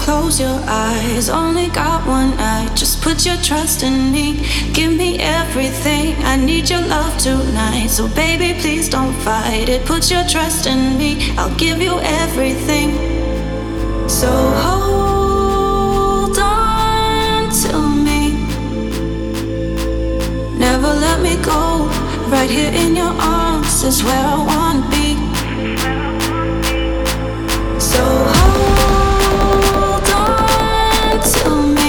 close your eyes. Only got one night, just put your trust in me. Give me everything, I need your love tonight. So baby, please don't fight it. Put your trust in me, I'll give you everything. So hold on to me, never let me go. Right here in your arms is where I wanna be. So hold on to me,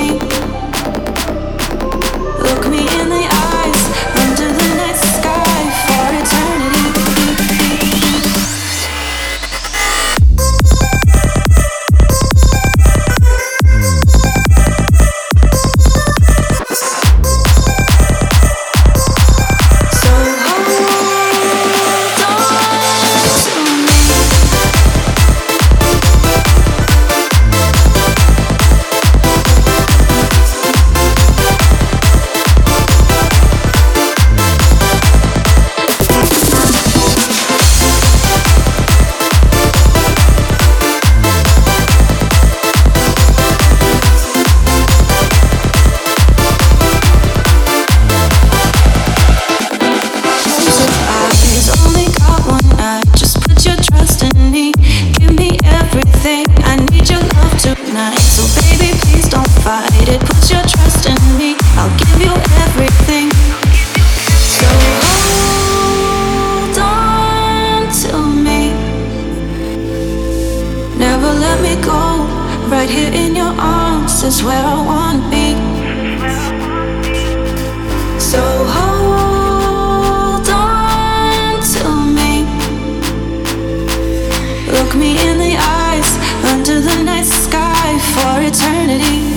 look me in the eyes, under the night sky for eternity. Right here in your arms is where I wanna be. So hold on to me, look me in the eyes, under the night sky for eternity.